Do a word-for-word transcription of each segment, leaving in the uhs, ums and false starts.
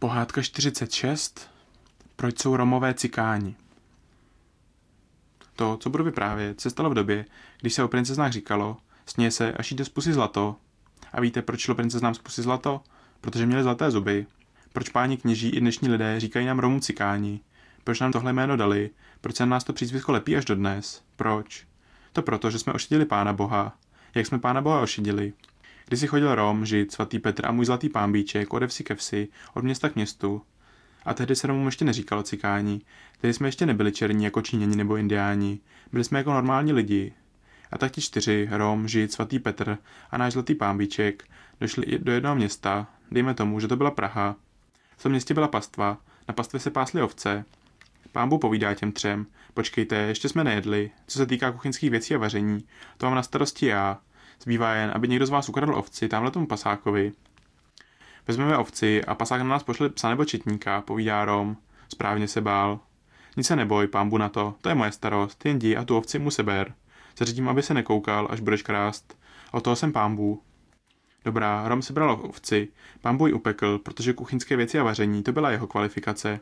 Pohádka čtyřicet šest. Proč jsou Romové cikáni? To, co budu vyprávět, se stalo v době, když se o princeznách říkalo, směje se, až jde z pusy zlato. A víte, proč šlo princeznám z pusy zlato? Protože měli zlaté zuby. Proč páni kněží i dnešní lidé říkají nám Romů cikáni? Proč nám tohle jméno dali? Proč se na nás to přízvisko lepí až dodnes? Proč? To proto, že jsme ošidili Pána Boha. Jak jsme Pána Boha ošidili? Když si chodil Rom, Žid, svatý Petr a můj zlatý pánbíček ode vsi ke vsi, od města k městu. A tehdy se Romům ještě neříkalo cikáni. Tehdy jsme ještě nebyli černí jako Číňani nebo Indiáni. Byli jsme jako normální lidi. A tak ti čtyři, Rom, Žid, svatý Petr a náš zlatý pánbíček, došli do jednoho města, dejme tomu, že to byla Praha. V tom městě byla pastva, na pastvě se pásly ovce. Pán Bůh povídá těm třem, počkejte, ještě jsme nejedli, co se týká kuchyňských věcí a vaření, to mám na starosti já. Zbývá jen, aby někdo z vás ukradl ovci tamhle tomu pasákovi. Vezmeme ovci a pasák na nás pošle psa nebo četníka, povídá Rom. Správně se bál. Nic se neboj, Pán Bůh na to, to je moje starost, jen jdi a tu ovci mu seber. Zařídím, aby se nekoukal, až budeš krást. Od toho jsem Pán Bůh. Dobrá, Rom sebral ovci, Pán Bůh ji upekl, protože kuchyňské věci a vaření, to byla jeho kvalifikace.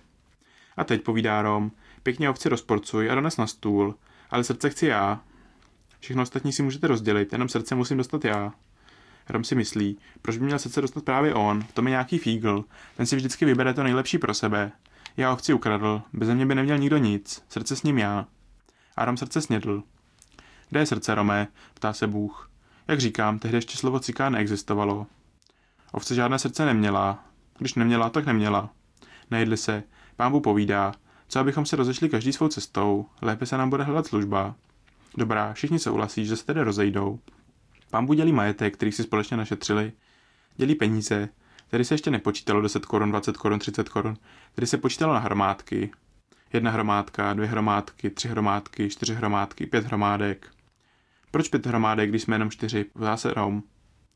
A teď povídá Rom, pěkně ovci rozporcuj a dones na stůl, ale srdce chci já. Všechno ostatní si můžete rozdělit, jenom srdce musím dostat já. Rom si myslí, proč by měl srdce dostat právě on, v tom je nějaký fígl, ten si vždycky vybere to nejlepší pro sebe. Já ovci ukradl, beze mě by neměl nikdo nic, srdce s ním já. A Rom srdce snědl. Kde je srdce, Rome? Ptá se Bůh. Jak říkám, tehdy ještě slovo cikán neexistovalo. Ovce žádné srdce neměla. Když neměla, tak neměla. Nejedli se. Pán Bůh povídá, co abychom se rozešli každý svou cestou, lépe se nám bude hledat služba. Dobrá, všichni souhlasí, že se tedy rozejdou. Pán Bůh dělí majetek, který si společně našetřili. Dělí peníze, který se ještě nepočítalo deset korun, dvacet korun, třicet korun, který se počítalo na hromádky. Jedna hromádka, dvě hromádky, tři hromádky, čtyři hromádky, pět hromádek. Proč pět hromádek, když jsme jenom čtyři? Ptá se Rom.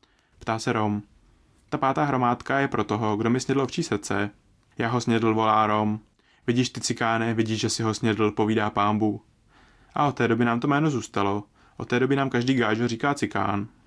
Ptá se Rom. Ta pátá hromádka je pro toho, kdo mi snědl ovčí srdce. Já ho snědl, volá Rom. Vidíš ty cikáne, vidíš, že si ho snědl, povídá Pán Bůh. A od té doby nám to jméno zůstalo. Od té doby nám každý gážo říká cikán.